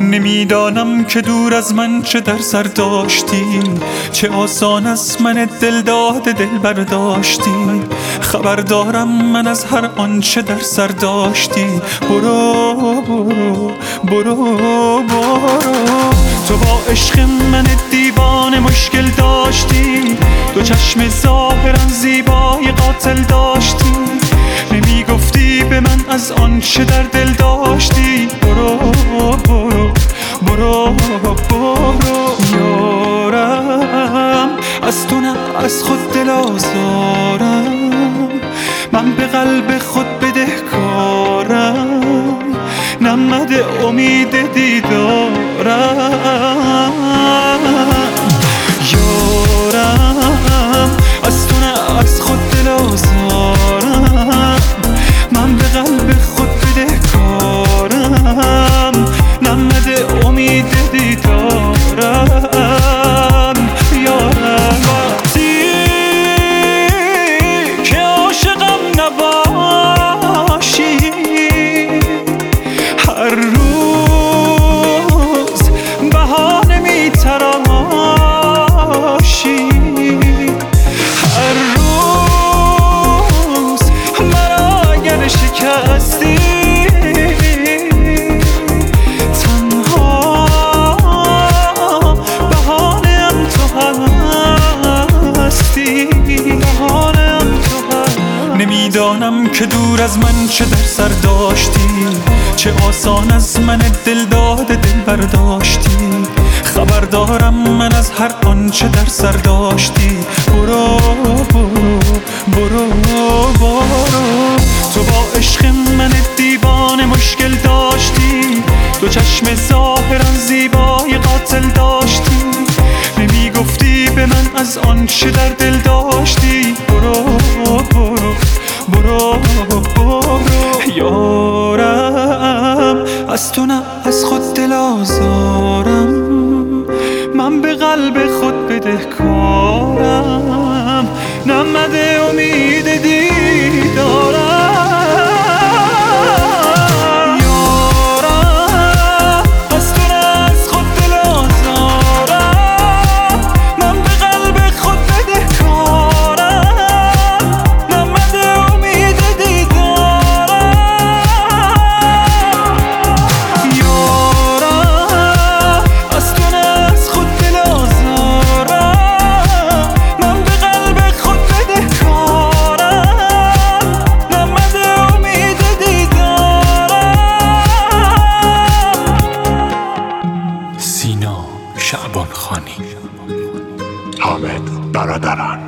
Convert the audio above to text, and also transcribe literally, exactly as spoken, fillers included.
نمیدانم که دور از من چه در سر داشتی، چه آسان از من دل داده دل برداشتی. خبر دارم من از هر آنچه در سر داشتی. برو برو برو برو، تو با عشق من دیوانه مشکل داشتی. دو چشم ظاهرا زیبای قاتل داشتی، نمی گفتی به من از آنچه در دل داشتی. برو برو برو برو یارم، از تو نه از خود دل آزارم. من به قلب خود بدهکارم، نمده امید دیدارم. یارم از تو نه از خود دل آزارم. من به قلب خود بدهکارم، نمده امید دیدارم. یارم وقتی که عاشقم نباشی، هر روز بهانه میتراشی. هر روز مرا اگر شکستی، نمیدانم که دور از من چه در سر داشتی، چه آسان از من دل داده دل برداشتی. خبر دارم من از هر آنچه در سر داشتی. برو برو برو برو، تو با عشق من دیوانه مشکل داشتی. دو چشم ظاهرا زیبای قاتل داشتی، نمی گفتی به من از آنچه در دل داشتی. برو برو برو برو یارم، از تو نه از خود دل آزارم. من به قلب خود بدهکارم، نمده امید دیدارم. شعبان خانی. حامد برادران.